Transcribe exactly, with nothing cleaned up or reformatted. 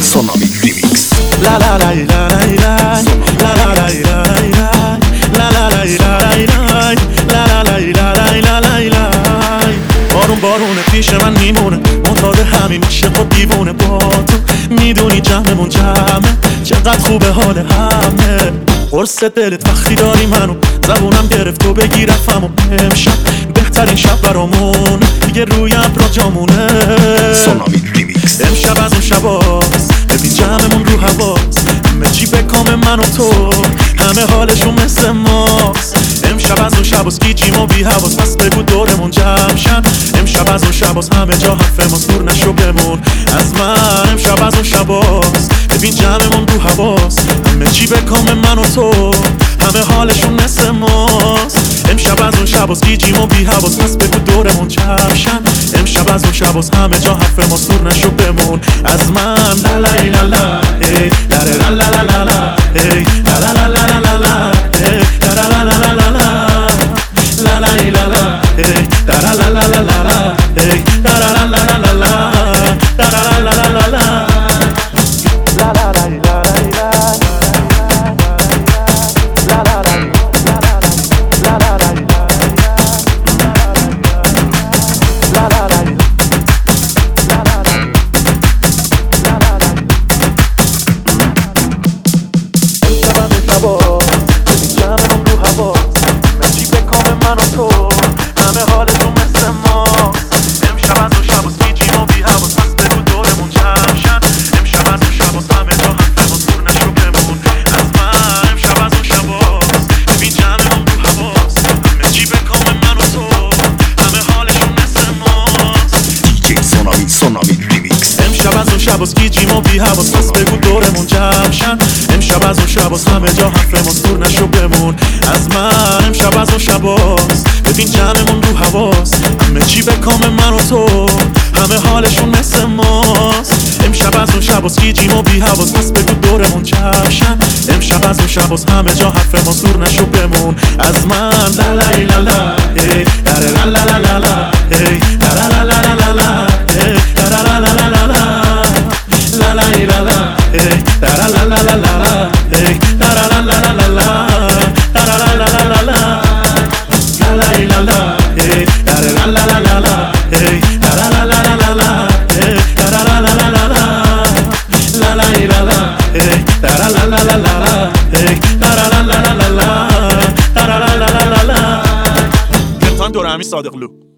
Tsunami Remix. La la la la la la la la la la la la la la la. بارون بارونه پیش من میمونه معتاد همین میشه خود دیوونه با تو میدونی جمعمون جمعه چقدر خوبه حال همه قرص دلت وقتی داری منو زبونم گرفت و بگی رفم و امشب بهترین شب برامون دیگه روی ابرا جامونه Tsunami Remix. امشب از اون شباست ببین جمعمون رو هواست همه چی به کام من و تو همه حالشون مثل ماست امشب از اون شباست گیجیم و بی حواس پس بگو دورمون جمع شن امشب از اون شباست همه جا حرف ماست دور نشو بمون از من امشب از اون شباست ببین جمعمون رو هواست همه چی به کام من و تو همه حالشون مثل ماست امشب از اون شباست گیجیم و بی حواس پس بگو دورمون جمع شن امشب از اون شباست همه جا حرف ماست دور نشو بمون از من لا لا لا لا ای لا لا لا لا لا لا ای لا لا لا لا لا لا ای لا لا لا لا لا لا لا لا لا لا ای لا لا لا لا لا لا ای لا لا لا لا لا لا لا لا لا لا لا شباز گیجیم و بی حواس پس بگو دورمون جمع شن امشب از اون شباز همه جا حرف ماست دور نشو بمون از من امشب از اون شباز ببین جمعمون رو هواست همه چی به کام من و تو همه حالشون مثل ماست امشب از اون شباز گیجیم و بی حواس پس بگو دورمون جمع شن امشب از اون شباز همه جا حرف ماست دور نشو بمون از من لا لا لا لا ای لا لا لا لا لا ای لا لا لا لا لا لا ای لا لا لا لا لا لا La la la la, hey, la la la la la la, hey, la la la la la la, la la la la la la, la la la la, hey, la la la la la la, hey, la la la la la la, hey, la la la la la la, la la la la, hey, la la la la la la, hey, la la la la la la, la la la la la la. گرتان دورمی صادقلو.